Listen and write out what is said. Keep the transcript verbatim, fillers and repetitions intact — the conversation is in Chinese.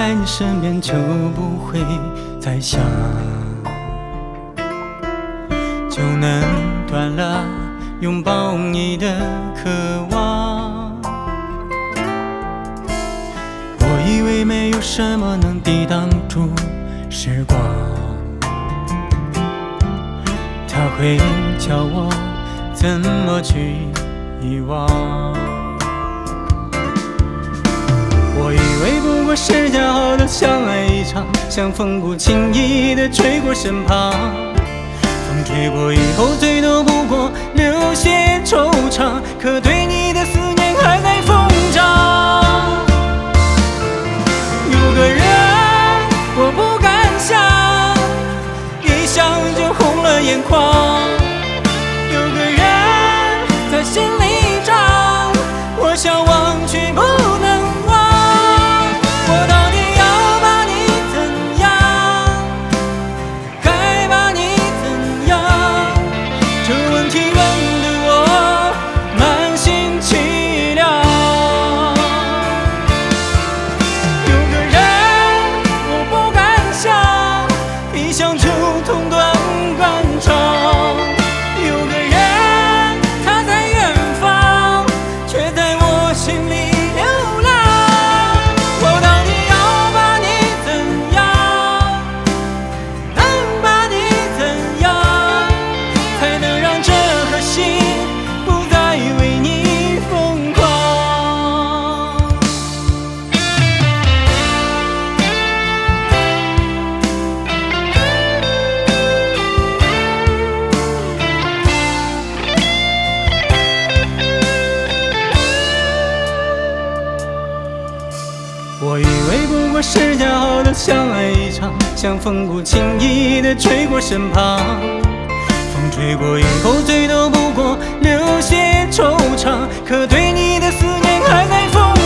在你身边就不会再想，就能断了拥抱你的渴望。我以为没有什么能抵挡住时光，它会教我怎么去遗忘。我以为不过是讲好的相爱一场，像风不经意地吹过身旁，风吹过以后最多不过留些惆怅，可对你的思念还在疯长。有个人我不敢想，一想就红了眼眶，有个人在心里长，我想忘却不能忘。我到底要把你怎样，该把你怎样，这问题问得我满心凄凉。有个人我不敢想，一想就痛断肝肠，有个人他在远方，却在我心里流浪。我到底要把你怎样，能把你怎样，才能让这颗心不再为你疯狂。我以为不过是讲好的相爱一场，像风不经意地吹过身旁，风吹过以后最多不过留些惆怅，可对你的思念还在疯